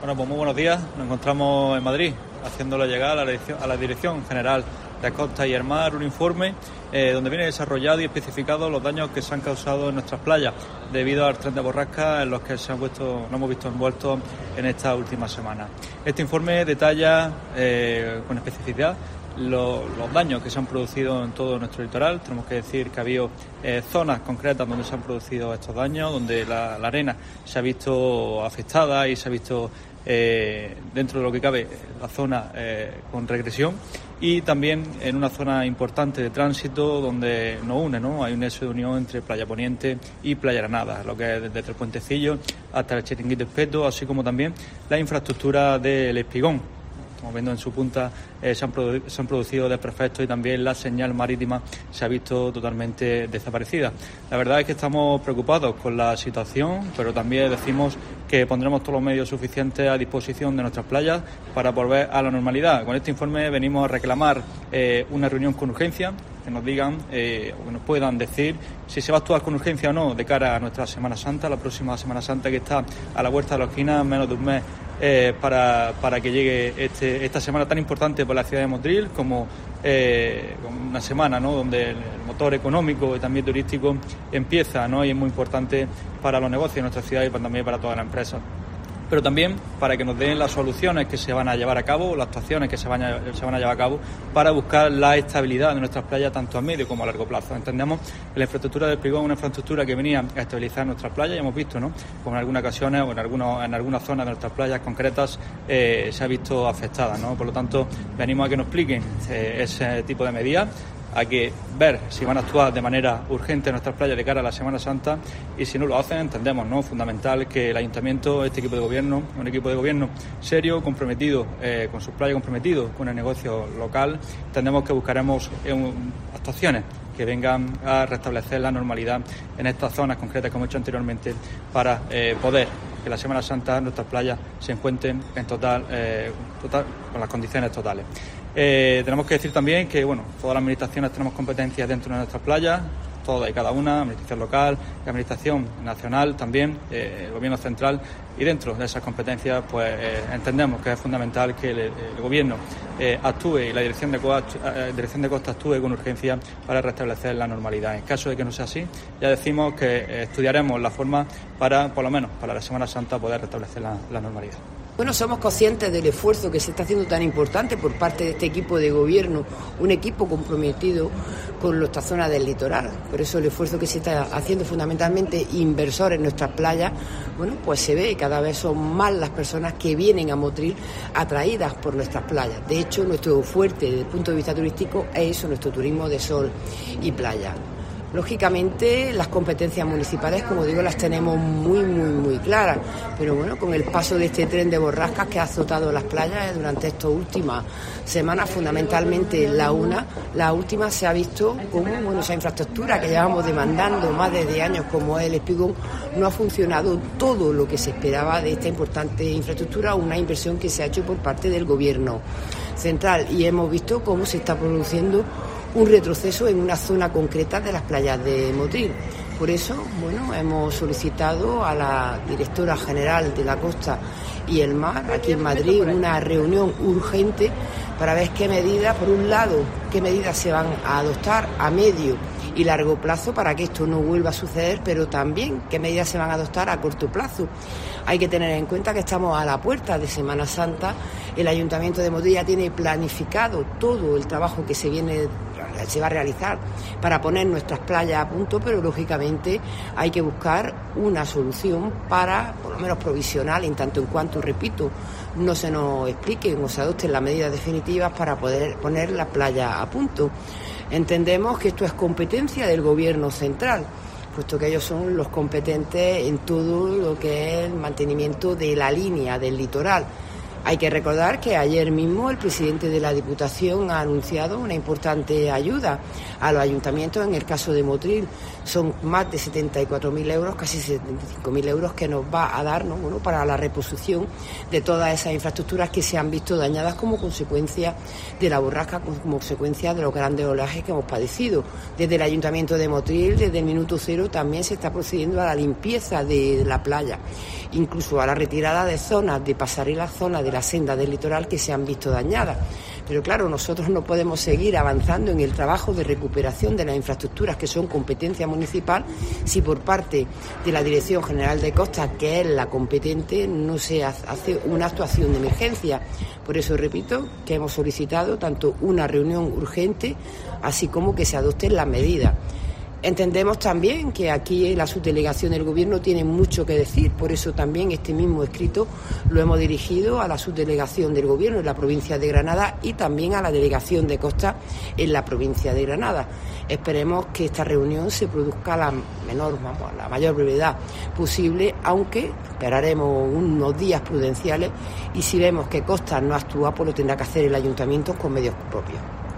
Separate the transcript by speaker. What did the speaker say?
Speaker 1: Bueno, pues muy buenos días. Nos encontramos en Madrid haciéndole llegar a la Dirección General de Costa y el Mar un informe donde viene desarrollado y especificado los daños que se han causado en nuestras playas debido al tren de borrascas en los que nos hemos visto envueltos en esta última semana. Este informe detalla con especificidad los daños que se han producido en todo nuestro litoral. Tenemos que decir que ha habido zonas concretas donde se han producido estos daños, donde la arena se ha visto afectada y se ha visto dentro de lo que cabe la zona con regresión, y también en una zona importante de tránsito donde nos une, ¿no? Hay un nexo de unión entre Playa Poniente y Playa Granada, lo que es desde el Puentecillo hasta el Chiringuito Espeto, así como también la infraestructura del Espigón. Estamos viendo en su punta se han producido desperfectos y también la señal marítima se ha visto totalmente desaparecida. La verdad es que estamos preocupados con la situación, pero también decimos que pondremos todos los medios suficientes a disposición de nuestras playas para volver a la normalidad. Con este informe venimos a reclamar una reunión con urgencia, que nos digan o que nos puedan decir si se va a actuar con urgencia o no de cara a nuestra Semana Santa, la próxima Semana Santa, que está a la vuelta de la esquina, menos de un mes para que llegue esta semana tan importante para la ciudad de Motril, como una semana, ¿no?, donde el motor económico y también turístico empieza, ¿no?, y es muy importante para los negocios de nuestra ciudad y también para todas las empresas. Pero también para que nos den las soluciones que se van a llevar a cabo, las actuaciones que se van a llevar a cabo para buscar la estabilidad de nuestras playas tanto a medio como a largo plazo. Entendemos que la infraestructura del Espigón es una infraestructura que venía a estabilizar nuestras playas, y hemos visto, ¿no?, como en algunas ocasiones o en algunas zonas de nuestras playas concretas se ha visto afectada, ¿no? Por lo tanto, venimos a que nos expliquen ese tipo de medidas, a que ver si van a actuar de manera urgente en nuestras playas de cara a la Semana Santa, y si no lo hacen, entendemos, ¿no?, fundamental que el Ayuntamiento, este equipo de gobierno, un equipo de gobierno serio, comprometido con sus playas, comprometido con el negocio local, entendemos que buscaremos actuaciones que vengan a restablecer la normalidad en estas zonas concretas, como he hecho anteriormente, para poder que la Semana Santa nuestras playas se encuentren en total con las condiciones totales. Tenemos que decir también que, bueno, todas las administraciones tenemos competencias dentro de nuestras playas, todas y cada una, administración local, administración nacional también, el gobierno central, y dentro de esas competencias pues entendemos que es fundamental que el gobierno actúe y la Dirección de Costa actúe con urgencia para restablecer la normalidad. En caso de que no sea así, ya decimos que estudiaremos la forma para, por lo menos para la Semana Santa, poder restablecer la normalidad.
Speaker 2: Bueno, somos conscientes del esfuerzo que se está haciendo tan importante por parte de este equipo de gobierno, un equipo comprometido con nuestra zona del litoral. Por eso el esfuerzo que se está haciendo, fundamentalmente inversores en nuestras playas, bueno, pues se ve, cada vez son más las personas que vienen a Motril atraídas por nuestras playas. De hecho, nuestro fuerte desde el punto de vista turístico es eso, nuestro turismo de sol y playa. Lógicamente, las competencias municipales, como digo, las tenemos muy claras, pero bueno, con el paso de este tren de borrascas que ha azotado las playas durante estas últimas semanas, fundamentalmente la última, se ha visto como, bueno, esa infraestructura que llevamos demandando más de 10 años, como es el Espigón, no ha funcionado todo lo que se esperaba de esta importante infraestructura, una inversión que se ha hecho por parte del Gobierno central, y hemos visto cómo se está produciendo un retroceso en una zona concreta de las playas de Motril. Por eso, bueno, hemos solicitado a la directora general de la Costa y el Mar, aquí en Madrid, una reunión urgente para ver qué medidas, por un lado, qué medidas se van a adoptar a medio y largo plazo para que esto no vuelva a suceder, pero también qué medidas se van a adoptar a corto plazo. Hay que tener en cuenta que estamos a la puerta de Semana Santa. El Ayuntamiento de Motril ya tiene planificado todo el trabajo que se va a realizar para poner nuestras playas a punto, pero lógicamente hay que buscar una solución para, por lo menos provisional, en tanto en cuanto, repito, no se nos expliquen o se adopten las medidas definitivas para poder poner la playa a punto. Entendemos que esto es competencia del Gobierno central, puesto que ellos son los competentes en todo lo que es el mantenimiento de la línea del litoral. Hay que recordar que ayer mismo el presidente de la Diputación ha anunciado una importante ayuda a los ayuntamientos. En el caso de Motril son más de 74.000 euros, casi 75.000 euros que nos va a dar, ¿no?, bueno, para la reposición de todas esas infraestructuras que se han visto dañadas como consecuencia de la borrasca, como consecuencia de los grandes oleajes que hemos padecido. Desde el Ayuntamiento de Motril, desde el minuto cero, también se está procediendo a la limpieza de la playa, incluso a la retirada de zonas de pasarelas, zonas de la senda del litoral que se han visto dañadas. Pero claro, nosotros no podemos seguir avanzando en el trabajo de recuperación de las infraestructuras que son competencia municipal si por parte de la Dirección General de Costas, que es la competente, no se hace una actuación de emergencia. Por eso repito que hemos solicitado tanto una reunión urgente así como que se adopten las medidas. Entendemos también que aquí la subdelegación del Gobierno tiene mucho que decir, por eso también este mismo escrito lo hemos dirigido a la subdelegación del Gobierno en la provincia de Granada y también a la delegación de Costa en la provincia de Granada. Esperemos que esta reunión se produzca a la mayor brevedad posible, aunque esperaremos unos días prudenciales y si vemos que Costa no actúa, pues lo tendrá que hacer el Ayuntamiento con medios propios.